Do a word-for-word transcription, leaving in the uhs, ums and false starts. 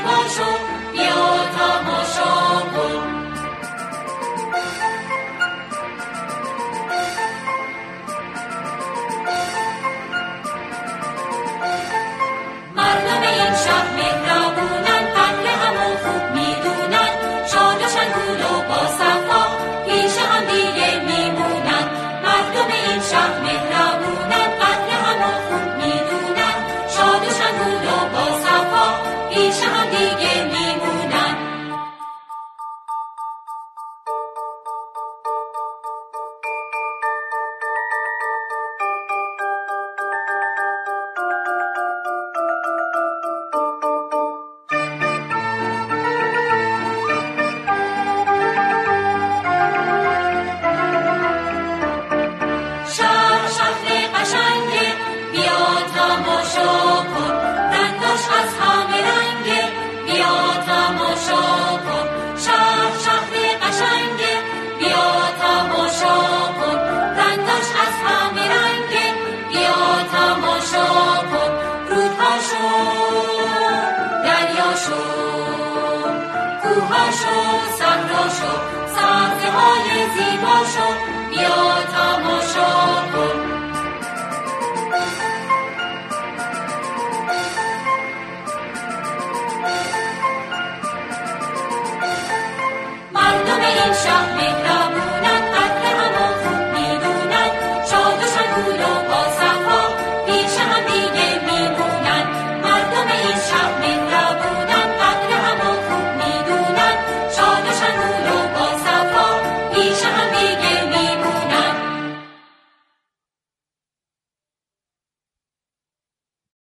زیبا شو، بیا تماشا کن. مردم این شهر مهربونن، قدر همو خوب میدونن، شاد و شنگول و با صفا پیش هم دیگه میمونن. مردم این شهر مهربونن، قدر همو خوب میدونن، شاد و شنگول و با صفا پیش هم دیگه میمونن. شهر شهر قشنگه، بیا تماشا کن، رنگاش از همه رنگه، بیا تماشا کن. شهر شهر قشنگه، بیا تماشا کن، رنگاش از همه رنگه، بیا تماشا کن. رودهاشو، دریاشو، کوهاشو، صحراشو، سبزه‌های زیباشو، بیا تماشا کن. مردم این شهر